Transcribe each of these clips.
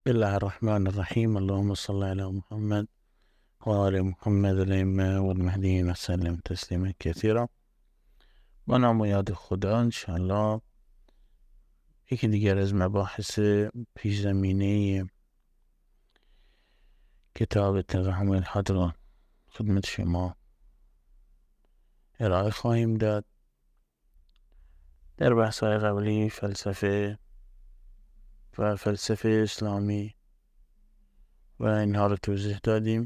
بسم الله الرحمن الرحیم. اللهم صل علی محمد و آل محمد الائمه و المهدیین و سلم تسلیما کثیرا. با نام و یاد خدا انشاءالله یکی دیگر از مباحث پیش زمینه کتاب تفهم الحق را خدمت شما ارائه خواهیم داد. در بحث‌های قبلی فلسفه و فلسفه اسلامی و اینها رو توضیح دادیم.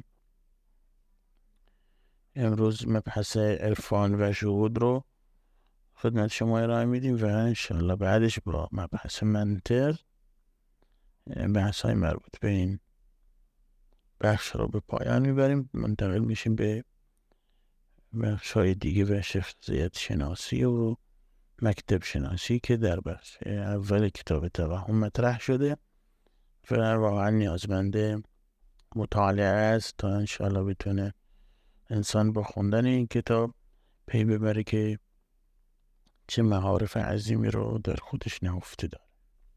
امروز مبحث عرفان و شهود رو خدمت شما ارائه میدیم و انشاءالله بعدش با مبحث منطق بحث های مربوط به این بخش رو به پایان میبریم. منتقل میشیم به بخش های دیگه و شخصیت شناسی و مکتب شناسی که در بخش اول کتاب توهم مطرح شده و واقعا نیازمند مطالعه است تا انشاءالله بتونه انسان با خوندن این کتاب پی ببره که چه معارف عظیمی رو در خودش نهفته داره.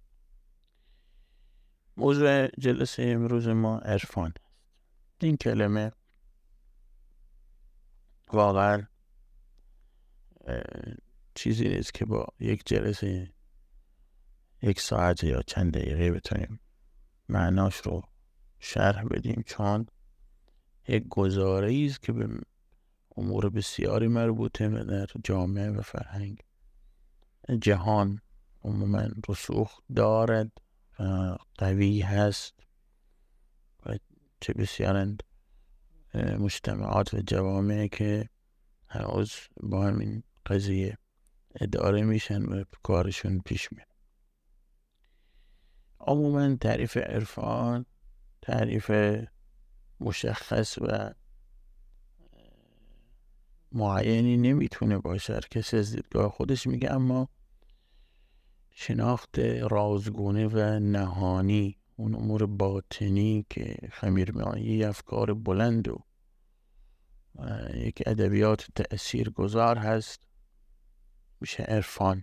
موضوع جلسه امروز ما عرفان است. این کلمه واقعا چیزی نیست که با یک جلسه 1 ساعت یا چند دقیقه بتونیم معناش رو شرح بدیم، چون یک گزاره‌ای است که به امور بسیاری مربوطه و در جامعه و فرهنگ جهان عموما رسوخ دارد و قوی هست و چه بسیارند مجتمعات و جوامع که هنوز با همین قضیه اداره میشن و کارشون پیش میره. عموما تعریف عرفان تعریف مشخص و معینی نمیتونه باشه، کسی از دیدگاه خودش میگه، اما شناخت رازگونه و نهانی، اون امور باطنی که خمیرمایه افکار بلند و یک ادبیات تأثیر گذار هست، میشه عرفان.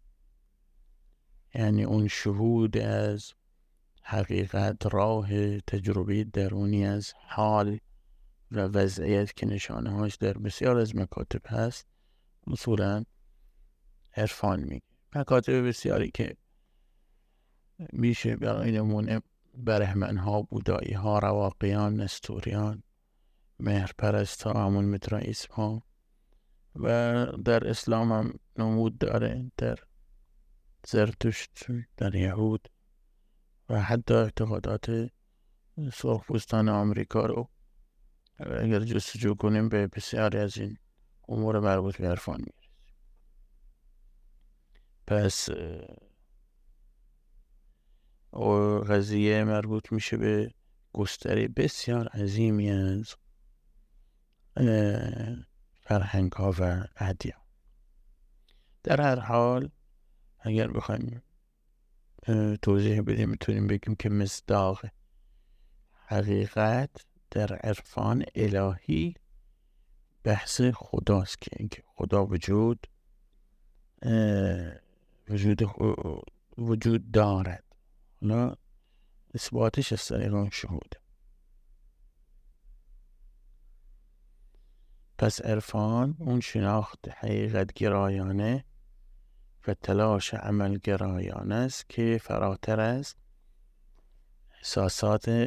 یعنی اون شهود از حقیقت، راه تجربه درونی از حال و وضعیت که نشانه هاش در بسیار از مکاتب هست، اصولا عرفان میگه. مکاتب بسیاری که میشه برای نمونه برهمن ها، بودایی ها، رواقیان، نستوریان، مهرپرست ها، همون مترائیسم ها، و در اسلام هم نمود داره، در زرتشت، در یهود و حتی اعتقادات سرخپوستان آمریکا رو اگر جستجو کنیم به بسیاری از این امور مربوط به عرفان میرسیم. پس قضیه مربوط میشه به گستره بسیار عظیمی از فرهنگ ها و ادیان. در هر حال اگر بخوایم توضیح بدیم میتونیم بگیم که مصداق حقیقت در عرفان الهی بحث خداست، که اینکه خدا وجود دارد. حالا اثباتش از طریق اون شهود. پس عرفان اون شناخت حقیقت گرایانه و تلاش عمل گرایانه است که فراتر از احساسات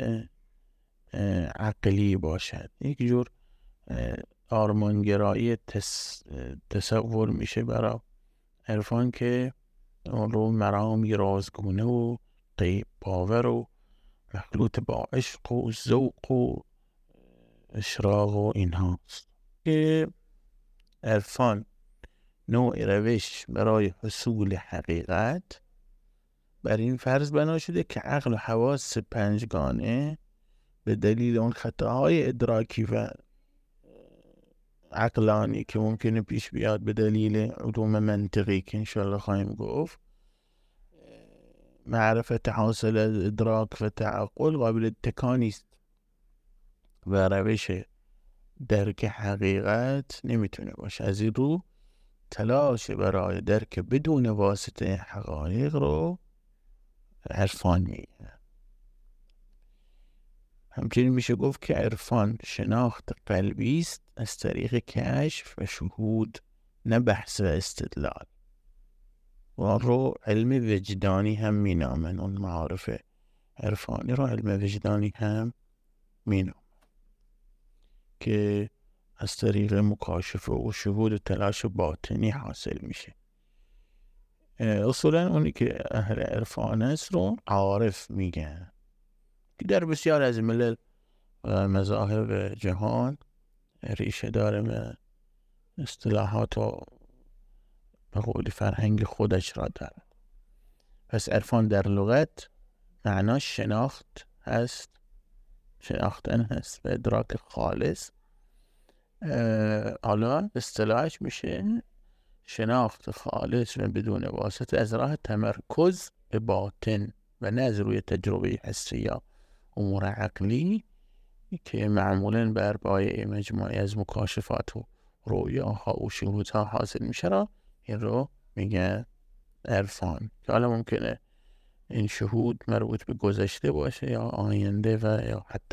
عقلی باشد. یک جور آرمانگرایی تصور میشه برای عرفان که اون رو مرامی رازگونه و غیب باور و مخلوط با عشق و ذوق و اشراق و اینهاست، که عرفان نوع روش برای حصول حقیقت بر این فرض بنا شده که عقل و حواس پنجگانه به دلیل اون خطاهای ادراکی و عقلانی که ممکنه پیش بیاد به دلیل علوم منطقی که انشاءالله خواهیم گفت، معرفت حاصل از ادراک و تعقل قابل اتکا نیست و روش درک حقیقت نمیتونه باشه. از این رو تلاش برای درک بدون واسطه حقایق رو عرفان میگه. همچنین میشه گفت که عرفان شناخت قلبی است از طریق کشف و شهود، نه بحث و استدلال. و آن رو علم وجدانی هم مینامن، اون معارف عرفانی رو علم وجدانی هم مینامن که از طریق مکاشفه و شهود و تلاش باطنی حاصل میشه. اصولا اونی که اهل عرفان است رو عارف میگن، که در بسیار از ملل و مذاهب جهان ریشه داره و اصطلاحات و به قول فرهنگ خودش را داره. پس عرفان در لغت معناش شناخت هست، شناختن هست و ادراک خالص. حالا اصطلاحش میشه شناخت خالص و بدون واسطه از راه تمرکز به باطن و نه از روی تجربه حسی یا امور عقلی که معمولاً بر پایه مجموعی از مکاشفات و رؤیاها و شهودها حاصل میشه را این رو میگه عرفان. که حالا ممکنه این شهود مربوط به گذشته باشه یا آینده و یا حتی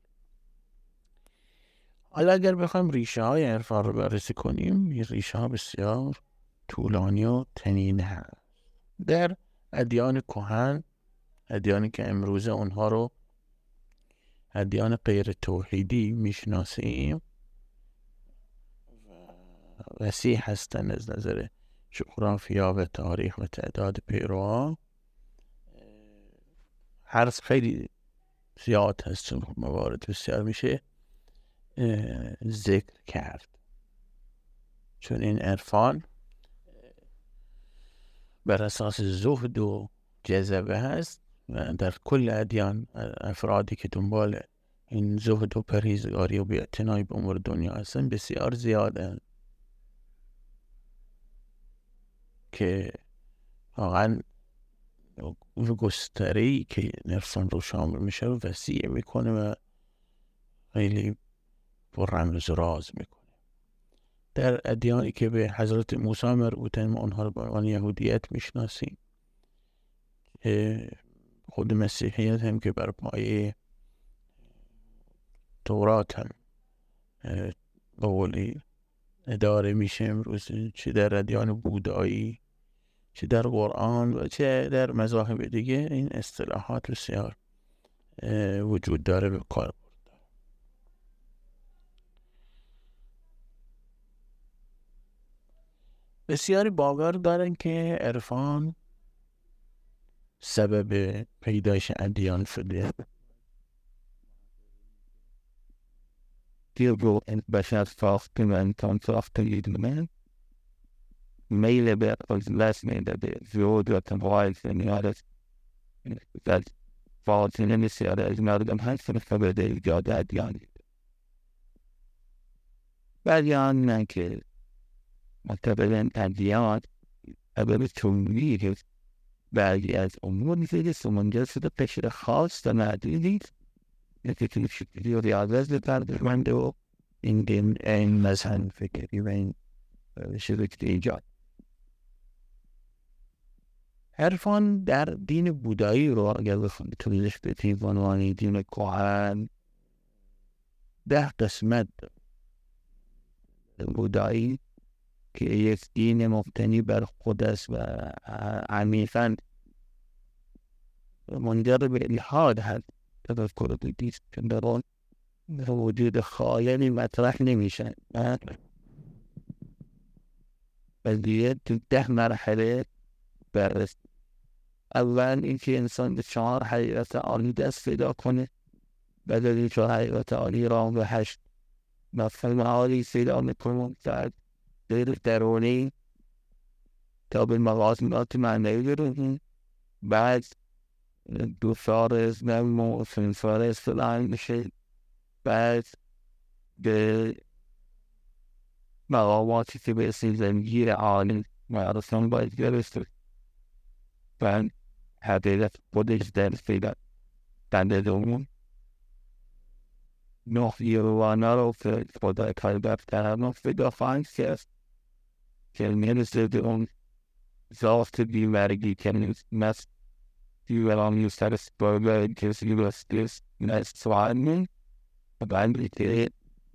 حالا اگر بخوایم ریشه های عرفان رو بررسی کنیم، این ریشه ها بسیار طولانی و تنین هست. در ادیان کهن، ادیانی که امروزه اونها رو ادیان غیر توحیدی میشناسیم، وسیع هستن از نظر جغرافیا و تاریخ و تعداد پیروان. حرف خیلی زیاد هست، موارد بسیار میشه ذکر کرد، چون این عرفان بر اساس زهد و جذبه هست و در کل ادیان افرادی که دنبال این زهد و پرهیزگاری و بی‌اعتنایی به امور دنیا هستن بسیار زیاده، که واقعا گستره‌ای که عرفان رو شامل میشه رو وسیع میکنه و خیلی پر رمز و راز میکنه. در ادیانی که به حضرت موسی مربوطن ما اونها رو به عنوان یهودیت میشناسیم. خود مسیحیت هم که بر پایه تورات هم قولی اداره میشه امروز، چه در ادیان بودایی، چه در قرآن و چه در مذاهب دیگه، این اصطلاحات بسیار وجود داره به کار برده. بسیاری باور دارن که عرفان سبب پیدایش ادیان شده. دیگو این بشر ساخته و انسان ساخته ایدمن میل به عزلت میده به زیاد و تنوایل سنیارت در فاصله بسیار از مردم هست که سبب ایجاد ادیان. بعضیان میگن که معتبرن ادیان سبب تولید بعضی از امور نیست منجر شده قشر خاص و معدودی که شکلی و ریاضت بپردازند و این مذهب فکری و این شرکت ایجاد. عرفان در دین بودایی رو اگر بخوایم توضیح بدیم به عنوان دین کهن 10 قسمت بودایی که یک دین مبتنی بر خود است و عمیقاً منجر به الحاد هست. تذکر دیست که در آن وجود خالقی مطرح نمیشن و دیگه تو 10 مرحله بررسی. اول اینکه انسان به 4 حقیقت عالی دست پیدا کنه، بعد از این 4 حقیقت عالی را به 8 مفهوم عالی پیدا میکنه در غیر درونی تا به مقاصدات معنوی برسیم. بعد 2 فارز نمو 3 فارز فلان میشه، بعد به مقاماتی که به اسم زنگیر عالی معرفان باید برسه. بعد حقیقت خودش در پیدا دنده‌دومون 9 یروانه رو که خدا کلبر ترانو پیدا خواهند کرد که میرسه به اون ذات بیمرگی که يبقى يسترس بقى كيس ستريس ناس سواء طبعا بيتري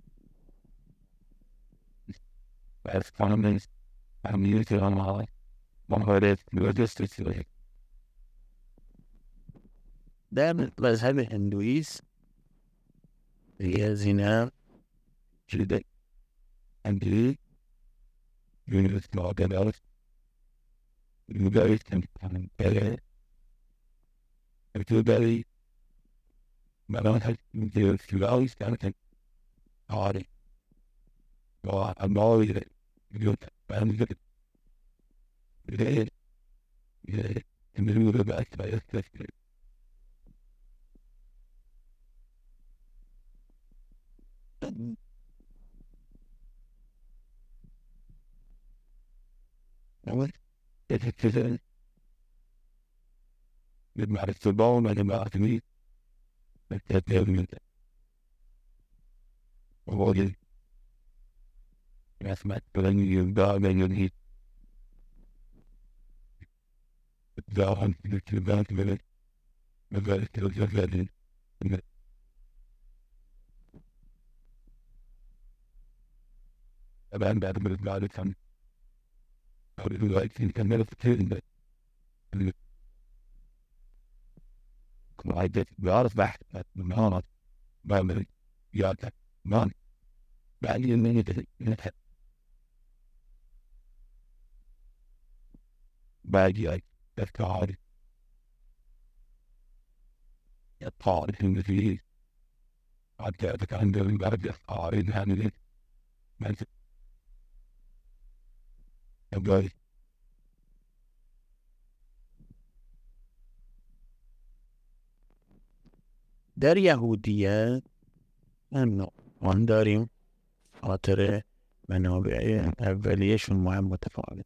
بس كمان عملية الأمراض مهارات لوجستيك ده مذهب الهندويس هي زنا جدا عندي يونس معجبات يبقى كان بلا يبقى ما حد يمكن يلاقي كان عارف الماضي يقول أنا كده ليه إنه يبقى أكبر أول كذا بمعرفة البون أنا ما أعتمد بالتدريب وهو أسمعت كلامي يبدأ من ينهي داخل في الكلمات من ذلك الجسد طبعا بعد ما بعد كان أريد دلوقتي كان في كنت بعرف بحث مهارات بعمل ياك مان بعدين من نتحدث باقي أفكار يطار في المثلية حتى أتكلم بعد أفكار هذه ما يبغى در یهودیت آن داریم خاطر منابع اولیهشون ما هم متفاوت.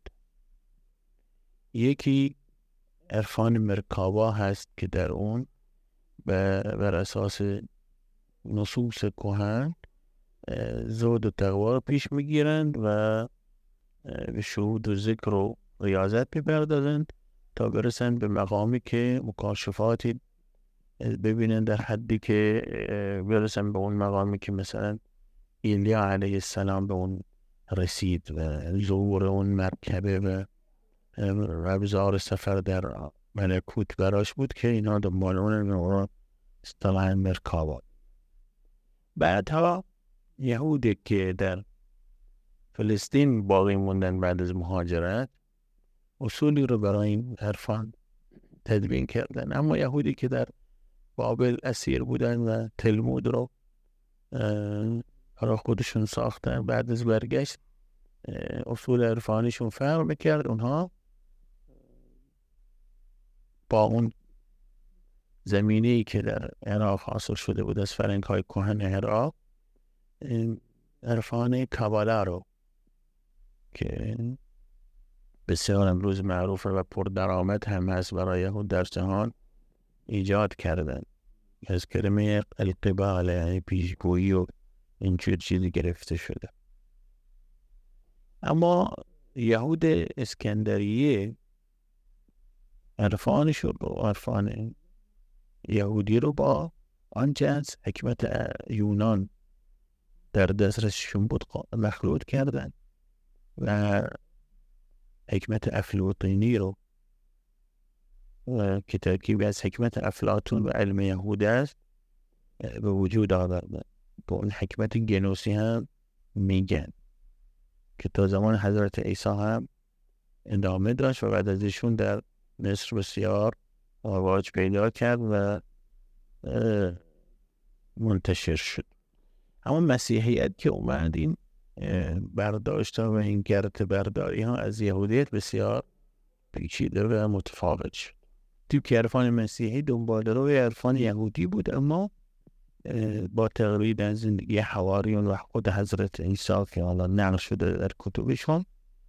یکی عرفان مرکابا هست که در اون بر اساس نصوص کهن زهد و تقوا پیش میگیرند و به شهود و ذکر و ریاضت میپردازند تا برسند به مقامی که مکاشفاتی ببینن، در حدی که برسن به اون مقامی که مثلا ایلیا علیه السلام به اون رسید و ظهور اون مرکبه و ابزار سفر در ملکوت براش بود که اینا دنبال اون اصطلاحاً مرکابا. بعدها یهودی که در فلسطین باقی موندن بعد از مهاجرت اصولی رو برای این عرفان تدوین کردن، اما یهودی که در بابل اسیر بودن و تلمود رو برای خودشون ساختن بعد از برگشت اصول عرفانیشون فرق میکرد. اونها با اون زمینه‌ای که در عراق حاصل شده بود از فرهنگ‌های کهن عراق عرفان کابالا رو که بسیار امروز معروفه و پردرآمد هم هست برای یهود در جهان ایجاد کردن، از کلمه القباله یعنی پیشگویی و اینجور چیزی گرفته شده. اما یهود اسکندریه عرفان یهودی رو با آنچه از حکمت یونان در دسترسشون بود مخلوط کردن و حکمت افلاطونی رو که ترکیبی از حکمت افلاطون و علم یهود است به وجود آوردن. به اون حکمت گنوسی هم میگن که تا زمان حضرت عیسی هم ادامه داشت و بعد از ایشون در مصر بسیار رواج پیدا کرد و منتشر شد. اما مسیحیت که اومد این برداشت‌ها و این گرت برداری ها از یهودیت بسیار پیچیده و متفاوت شد. تو که عرفان مسیحی دنبال رو عرفان یهودی بود، اما با تقلید از زندگی حواریون و خود حضرت عیسی که حالا نقل شده در کتبشون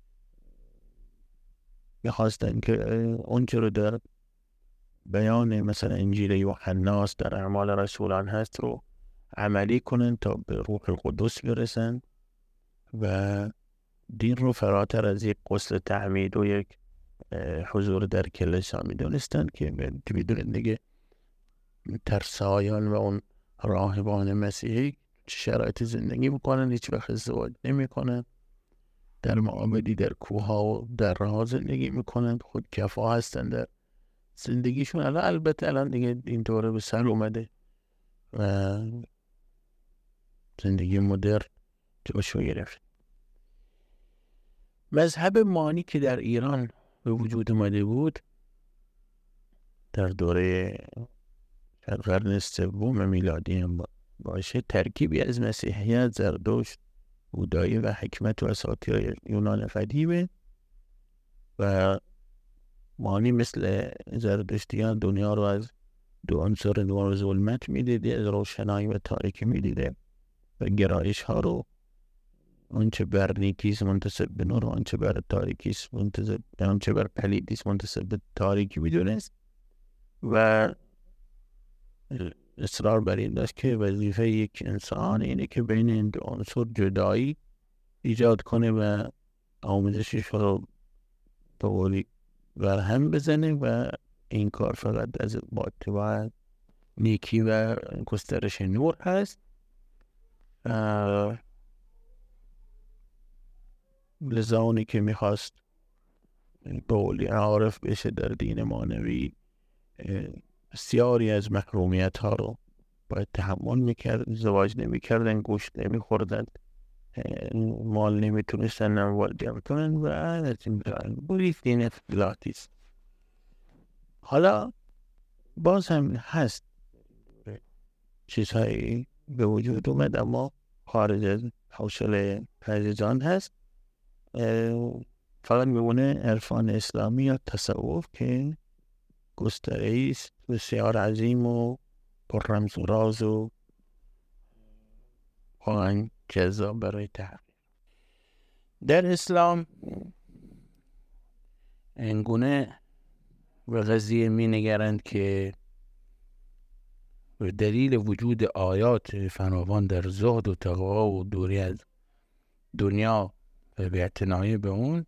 می‌خواستن که اونچه رو در بیان مثلا انجیل یوحنا در اعمال رسولان هست رو عملی کنن تا به روح القدس برسن و دین رو فراتر از یک غسل تعمید و یک حضور در کلیسا میدونستن که میدونن دیگه ترسایان و اون راهبان مسیحی چه شرایط زندگی میکنن، هیچ وقت ازدواج نمیکنن، در معابدی در کوها و در راه زندگی میکنن، خود کفا هستن در زندگیشون. البته الان دیگه این دوره به سر اومده و زندگی مدرن جاشو گرفت. مذهب مانی که در ایران به وجود اومده بود در دوره قرن سوم میلادی هم باشه، ترکیبی از مسیحیت، زرتشت، بودایی و حکمت و اساطیر یونان قدیمه و مانی مثل زرتشتیان دنیا رو از دو عنصر نور و ظلمت میدیده، از روشنایی و تاریکی میدیده و گرایش ها رو آنچه بر نیکیست منتسب به نور و آنچه بر تاریکیست آنچه بر پلیدیست منتسب به تاریکی میدونست و اصرار بر این داشت که وظیفه یک انسان اینه که بین این دو عنصر جدایی ایجاد کنه و آموزشش رو به قولی برهم بزنه و این کار فقط از با نیکی و گسترش نور هست. لذا اونی که میخواست به قولی عارف بشه در دین مانوی بسیاری از محرومیت ها رو باید تحمل میکرد، ازدواج نمیکردن، گوشت نمیخوردن، مال نمیتونستن اموال جمع کنن و از این بودی دین اطلاعاتی است. حالا باز هم هست چیزهایی به وجود اومد اما خارج از حوصله عزیزان هست. فقط میمونه عرفان اسلامی یا تصوف که گستره‌ای است بسیار عظیم و پر رمز و راز و واقعا جذاب برای تحقیق. در اسلام اینگونه به قضیه می نگرند که به دلیل وجود آیات فراوان در زهد و تقوا و دوری از دنیا و بی‌اعتنایی به اون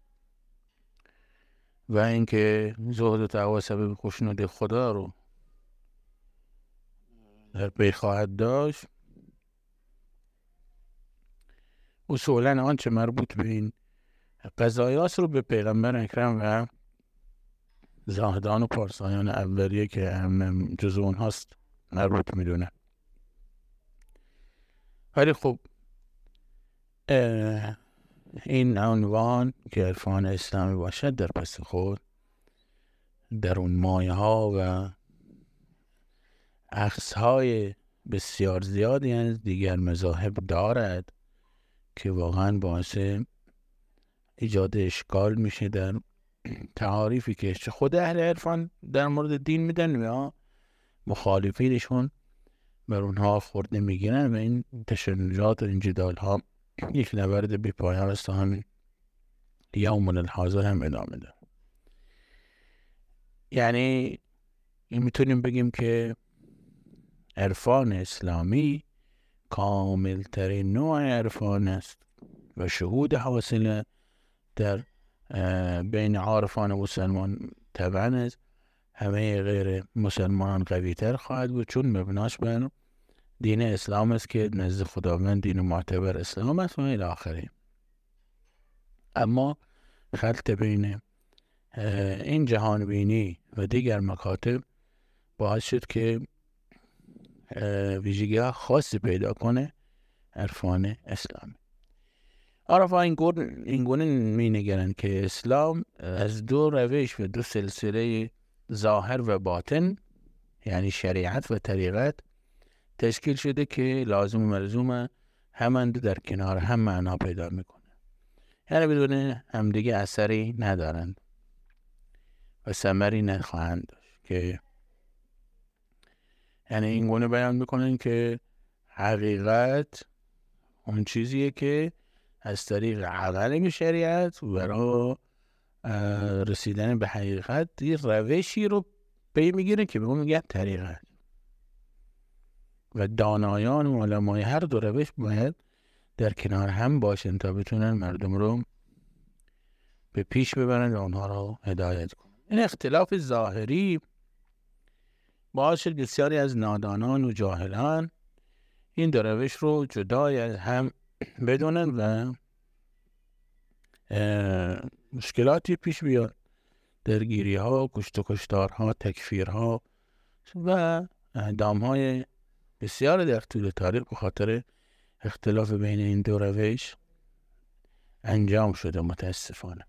و اینکه زهد و تقوا سبب خشنودی خدا رو در پی خواهد داشت، اصولاً آنچه مربوط به این قضایاست رو به پیغمبر اکرم و زاهدان و پارسایان اولیه که هم جزو اونهاست مربوط میدونه. ولی خب این عنوان که عرفان اسلامی باشد در پس خود در اون مایه ها و اخذ های بسیار زیادی از دیگر مذاهب دارد که واقعا باعث ایجاد اشکال میشه در تعاریفی که خود اهل عرفان در مورد دین میدن یا مخالفینشون بر اونها خورده میگیرن و این تشنجات و این جدال ها یک نبرد بی پایان است تا همین یومنا الحاضر هم ادامه داره. یعنی میتونیم بگیم که عرفان اسلامی کامل ترین نوع عرفان است و شهود حاصل در بین عارفان مسلمان طبعا از همه غیر مسلمانان قوی تر خواهد بود، چون مبناش بر دین اسلام است که نزد خداوند دین معتبر اسلام است و الی آخره. اما خلط بین این جهان بینی و دیگر مکاتب باعث شد که ویژگی ها خاصی پیدا کنه عرفان اسلامی. عرفا اینگونه می نگرند که اسلام از دو روش و دو سلسله ظاهر و باطن یعنی شریعت و طریقت تشکیل شده که لازم و ملزوم همند در کنار هم معنا پیدا میکنه، یعنی بدون همدیگه اثری ندارند و ثمری نخواهند داشت. که یعنی اینگونه بیان میکنن که حقیقت اون چیزیه که از طریق عمل شریعت برای رسیدن به حقیقت یه روشی رو پی میگیره که به اون میگن طریقت و دانایان و علمای هر دو روش باید در کنار هم باشن تا بتونن مردم رو به پیش ببرند و آنها را هدایت کنند. این اختلاف ظاهری باعث شد بسیاری از نادانان و جاهلان این دو روش رو جدای از هم بدونن و مشکلاتی پیش بیاد، درگیری ها، کشت و کشتارها، تکفیرها و اعدام های بسیار در طول تاریخ به خاطر اختلاف بین این دو روش انجام شده متاسفانه.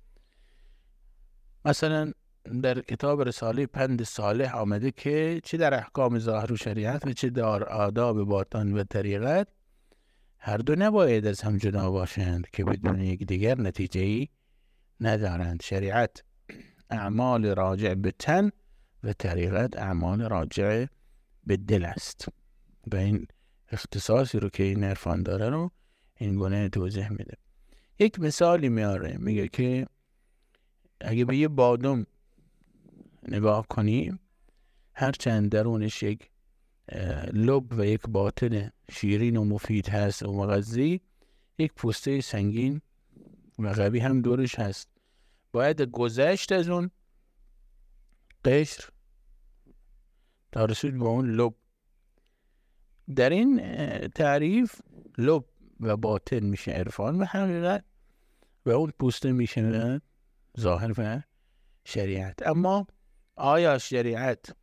مثلا در کتاب رساله پند صالح آمده که چه در احکام ظاهر و شریعت و چه در آداب باطن و طریقت هر دو نباید از هم جدا باشند که بدون یکدیگر نتیجه‌ای ندارند. شریعت اعمال راجع به تن و طریقت اعمال راجع به دل است و این اختصاصی رو که این عرفان داره رو این گونه توضیح میده. یک مثالی میاره، میگه که اگه به یه بادام نگاه کنیم، هرچند درونش یک لب و یک باطن شیرین و مفید هست و مغذی، یک پوسته سنگین و قوی هم دورش هست. باید گذشت از اون قشر تا رسید به اون لب. در این تعریف لب و باطن میشه عرفان و حقیقت و اون پوسته میشه ظاهر و شریعت. اما آیا شریعت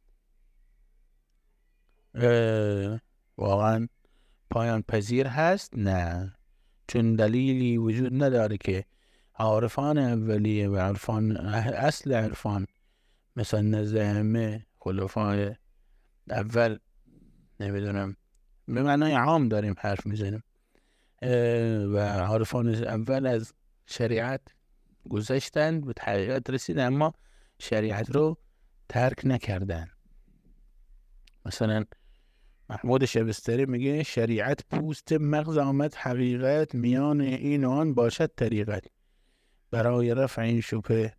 واقعا پایان پذیر هست؟ نه، چون دلیلی وجود نداره که عارفان اولیه و عرفان اصل عرفان مثلا نزد خلفای اول، نمیدونم به معنای عام داریم حرف میزنیم، و عارفان اول از شریعت گذشتن به حقیقت رسیدن اما شریعت رو ترک نکردن. مثلا محمود شبستری میگه شریعت پوست مغز آمد حقیقت، میان این و آن باشد طریقت. برای رفع این شبهه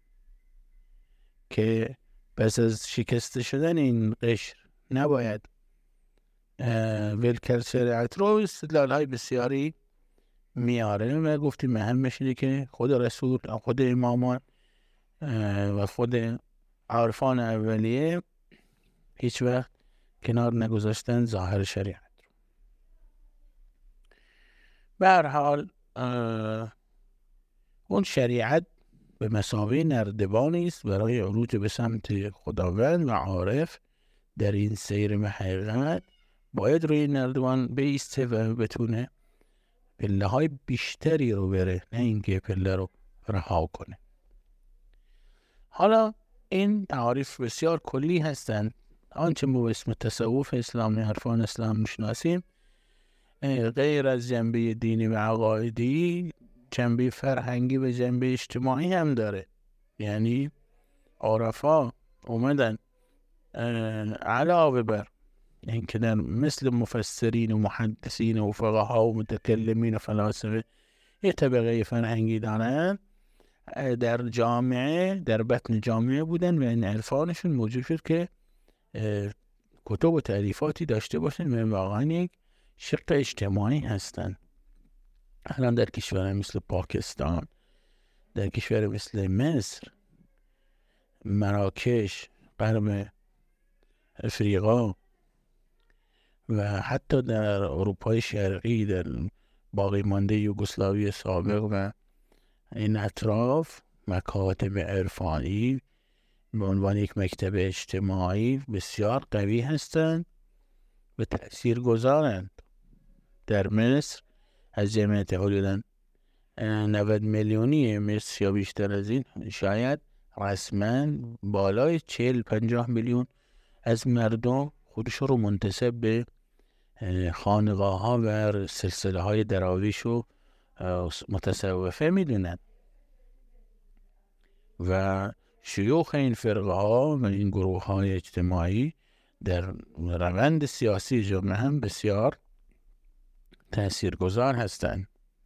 که پس از شکسته شدن این قشر نباید ول کرد شریعت رو، استدلال های بسیاری میاره و گفتیم اهمش اینه که خود رسول، خود امامان و خود عارفان اولیه هیچ وقت کنار نگذاشتن ظاهر شریعت رو. به هر حال اون شریعت به مثابه نردبانی است برای عروج به سمت خداوند و عارف در این سیر به حقیقت باید روی نردبان بایسته و بتونه پله های بیشتری رو بره، نه اینکه پله رو رها کنه. حالا این تعاریف بسیار کلی هستند. آنچه ما به اسم تصوف اسلامی، عرفان اسلام میشناسیم، غیر از جنبه دینی و عقایدی جنبه فرهنگی و جنبه اجتماعی هم داره. یعنی عرفا اومدن علاوه بر این که در مثل مفسرین و محدثین و فقها و متکلمین و فلاسفه یه طبقه فرهنگی دارن، در جامعه، در بطن جامعه بودن و این عرفانشون موجود شد که کتب و تعریفاتی داشته باشن و واقعا یک شق اجتماعی هستن. الان در کشور مثل پاکستان، در کشور مثل مصر، مراکش، غرب افریقا و حتی در اروپای شرقی، در باقی مانده یوگسلاوی سابق و این اطراف، مکاتب عرفانی به عنوان یک مکتب اجتماعی بسیار قوی هستند و تأثیر گذارند. در مصر از جمعیت حدوداً 90 میلیونی مصر یا بیشتر از این، شاید رسما بالای 40-50 میلیون از مردم خودشون رو منتسب به خانقاه ها و سلسله های دراویش و متصوفه میدونن و شیوخ این فرقه ها و این گروه های اجتماعی در روند سیاسی جامعه هم بسیار تأثیرگذار هستند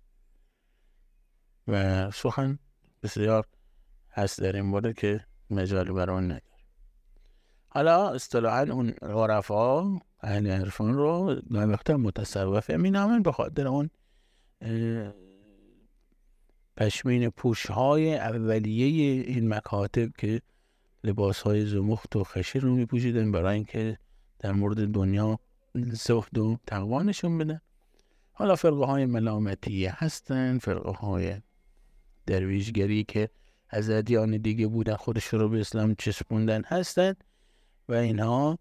و سخن بسیار هست در این باره که مجالی برای نداره. حالا اصطلاحاً اون عرفا اهل عرفان رو وقتا متصوفه می نامن به خاطر اون پشمین پوش‌های اولیه این مکاتب که لباس‌های زمخت و خشن رو می‌پوشیدن برای اینکه در مورد دنیا زهد و تقوا نشون بدن. حالا فرقه‌های ملامتی هستن، فرقه‌های درویشگری که از ادیان دیگه بودن خودش رو به اسلام چسبوندن هستن و اینها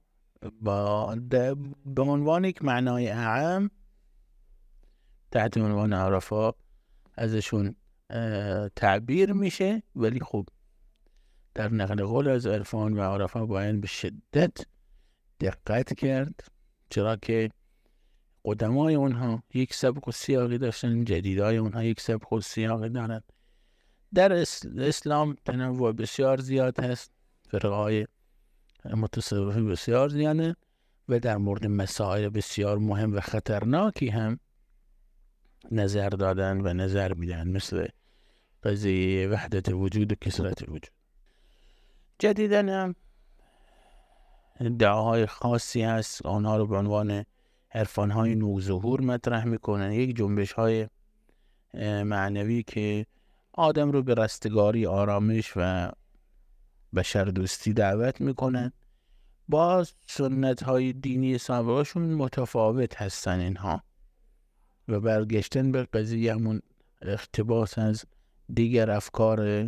به عنوان یک معنای اعم تحت عنوان عرفا ازشون تعبیر میشه، ولی خب در نقل قول از عرفان و عرفا باید به شدت دقت کرد، چرا که قدمای اونها یک سبک و سیاقی داشتن، جدیدای اونها یک سبک و سیاقی دارن. در اسلام تنوع بسیار زیاد هست، فرقهای متصوفی بسیار زیاده و در مورد مسائل بسیار مهم و خطرناکی هم نظر دادن و نظر میدن، مثل قضیه وحدت وجود و کثرت وجود. جدیداً هم ادعاهای خاصی هست، آنها رو به عنوان عرفان‌های نوظهور مطرح میکنن، یک جنبش‌های معنوی که آدم رو به رستگاری، آرامش و بشردوستی دعوت میکنن. با سنت‌های دینی سابقشون متفاوت هستن اینها و برگشتن به قضیه همون اقتباس از دیگر افکار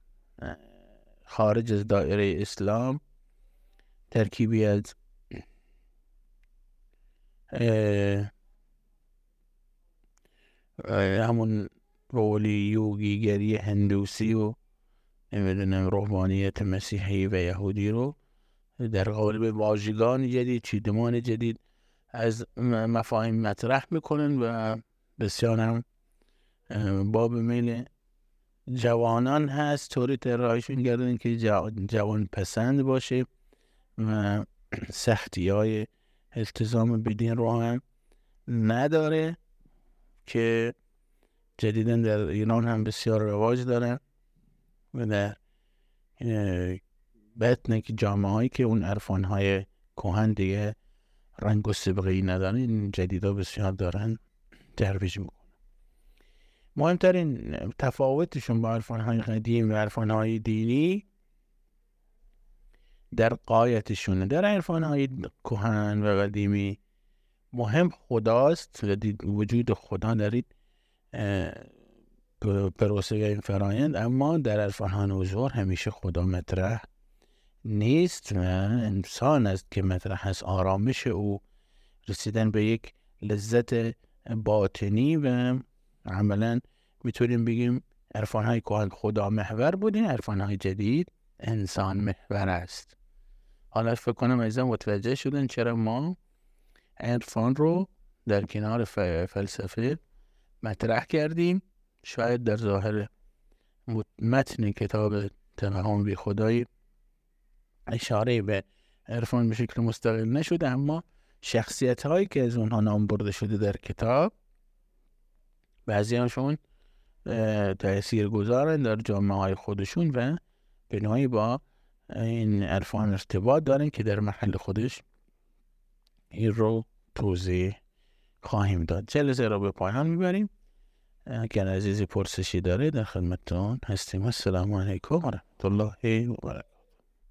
خارج از دایره اسلام، ترکیبی از همون رولی یوگیگری هندوسی و نمیدونم روحانیت مسیحی و یهودی رو در قالب واژگان جدید، چیدمان جدید از مفاهیم مطرح میکنن و بسیار هم باب میل جوانان هست، طوری طراحیشون کردن که جوان پسند باشه و سختی های التزام بدین رو هم نداره، که جدیدن در ایران هم بسیار رواج دارن و در بطن که جامعه هایی که اون عرفان های کهن دیگه رنگ و سبقه‌ای ندارن، این جدیدا بسیار دارن ترویج میکنن. مهمترین تفاوتشون با عرفان های قدیم و عرفان های دینی در غایتشونه. در عرفان های کهن و قدیمی مهم خداست، وجود خدا دارید پروسه این فرایند، اما در عرفان های نوظهور همیشه خدا مطرح نیست و انسان است که مطرح هست، آرامش او، رسیدن به یک لذت باطنی و عملا میتونیم بگیم عرفان های کهن خدا محور بودین، عرفان های جدید انسان محور است. حالا فکر کنم ایزا متوجه شدن چرا ما عرفان رو در کنار فلسفه مطرح کردیم. شاید در ظاهر متن کتاب تفهم بی خدایی اشاره به عرفان به شکل مستقل نشده، اما شخصیت هایی که از اونها نام برده شده در کتاب، بعضی هاشون تأثیر گذارن در جامعه های خودشون و به نوعی با این عرفان ارتباط دارن که در محل خودش این رو توضیح خواهیم داد. جلسه را به پایان میبریم. اگر عزیزی پرسشی داره در خدمتتون هستیم. السلام علیکم و رحمت الله و برکاته.